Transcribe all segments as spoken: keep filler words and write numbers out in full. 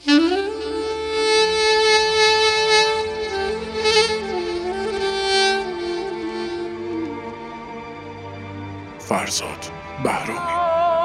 فرزاد بهرامی.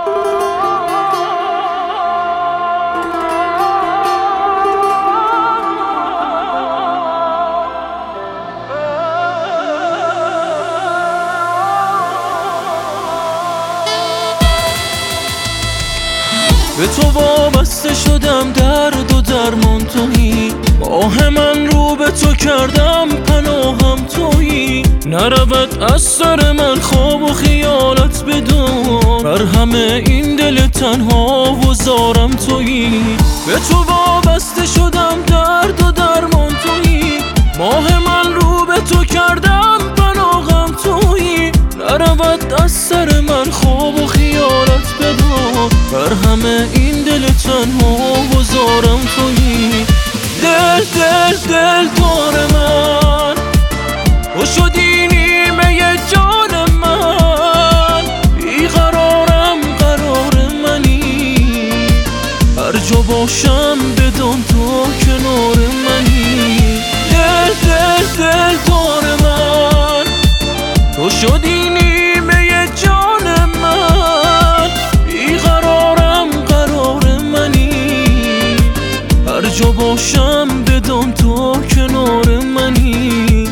به تو وابسته شدم، درد و درمان تویی، آه من رو به تو کردم، پناهم تویی. نرود از سر من خواب و خیالت بدون، بر همه این دل تنها و زارم تویی. به تو وابسته شدم، درد و درمان تویی، ماه من رو به تو کردم، پناهم تویی. نرود از سر من خواب و خیالت بدون، بر همه این دل تنها و زارم تویی. دل دل دل دار من، تو شدی نیمه جان من، بیقرارم قرار منی، هر جا باشم بدان تو کنار منی. دل دل دل دار من، تو شدی نیمه جان من، بیقرارم قرار منی، هر جا باشم بدان تو کنار منی.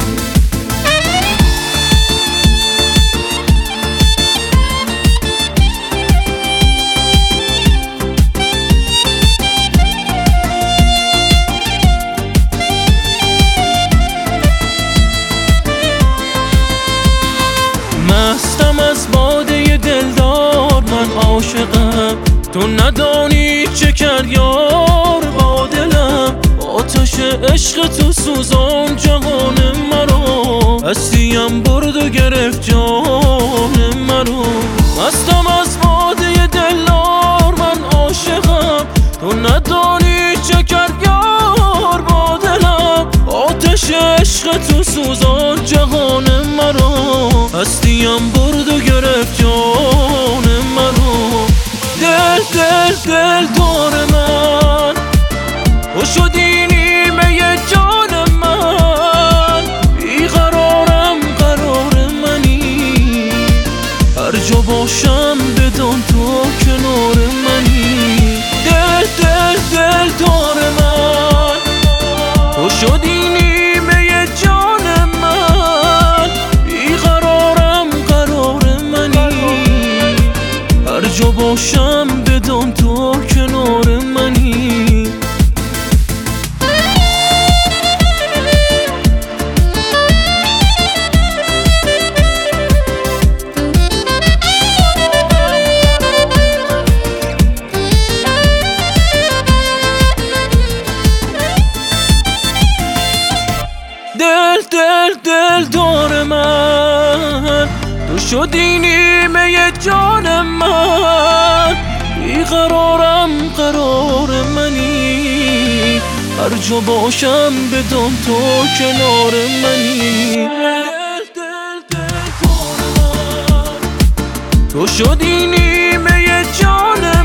مستم از باده دلدار، من عاشقم، تو ندانی چه کرد یار با دلم. آتش عشق تو سوزان جهان مرا، هستیم برد و گرفت جان مرا. مستم از باده دلدار، من عاشقم، تو ندانی چه کرد یار با دلم. آتش عشق تو سوزان جهان مرا، هستیم برد و گرفت جان مرا. دل دل دل دار من، تو شدی نیمه جان من، بیقرارم قرار منی، هر جا باشم بدان تو کنار منی. دل دل دل دار من، تو شدی نیمه جان من، بیقرارم قرار منی، هر جا باشم بدان تو کنار منی. دل دل دل دار من، تو شدی نیمه جان من، بیقرارم قرار منی، هر جا باشم بدان تو کنار منی. دل دل دل دار من، تو شدی نیمه جان